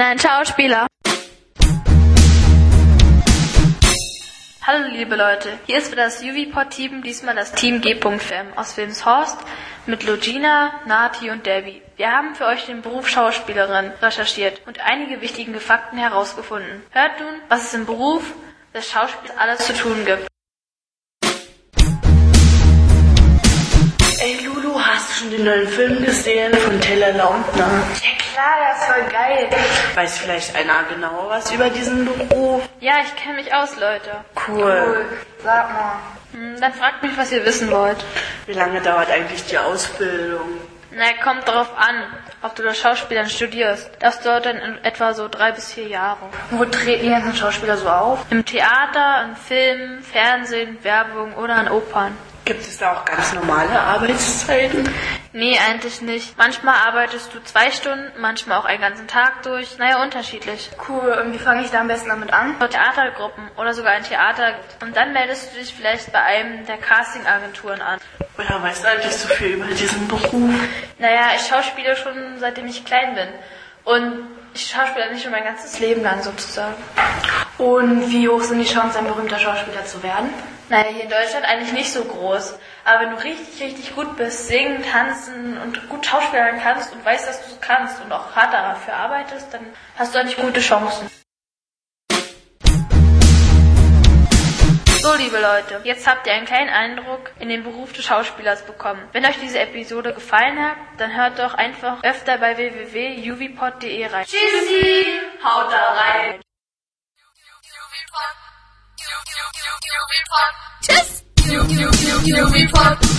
ein Schauspieler. Hallo liebe Leute, hier ist wieder das UV-Pod-Team, diesmal das Team G.Fam aus Wilmshorst mit Logina, Nati und Debbie. Wir haben für euch den Beruf Schauspielerin recherchiert und einige wichtige Fakten herausgefunden. Hört nun, was es im Beruf des Schauspielers alles zu tun gibt. Ey Lulu, hast du schon den neuen Film gesehen von Taylor Lautner? Ja klar, das war geil. Weiß vielleicht einer genauer was über diesen Beruf? Ja, ich kenne mich aus, Leute. Cool. Sag mal. Dann fragt mich, was ihr wissen wollt. Wie lange dauert eigentlich die Ausbildung? Na, kommt darauf an, ob du das Schauspielern studierst. Das dauert dann in etwa so 3 bis 4 Jahre. Wo treten die ganzen Schauspieler so auf? Im Theater, in Filmen, Fernsehen, Werbung oder in Opern. Gibt es da auch ganz normale Arbeitszeiten? Nee, eigentlich nicht. Manchmal arbeitest du 2 Stunden, manchmal auch einen ganzen Tag durch. Naja, unterschiedlich. Cool, und wie fange ich da am besten damit an? Theatergruppen oder sogar ein Theater. Und dann meldest du dich vielleicht bei einem der Castingagenturen an. Woher weißt du eigentlich so viel über diesen Beruf? Naja, ich schauspiele schon seitdem ich klein bin. Und ich schauspiele nicht schon mein ganzes Leben lang sozusagen. Und wie hoch sind die Chancen, ein berühmter Schauspieler zu werden? Naja, hier in Deutschland eigentlich nicht so groß. Aber wenn du richtig, richtig gut bist, singen, tanzen und gut schauspielern kannst und weißt, dass du es kannst und auch hart dafür arbeitest, dann hast du eigentlich gute Chancen. So, liebe Leute, jetzt habt ihr einen kleinen Eindruck in den Beruf des Schauspielers bekommen. Wenn euch diese Episode gefallen hat, dann hört doch einfach öfter bei www.uvpod.de rein. Tschüssi, haut da rein! Tschüss! UV-Pod.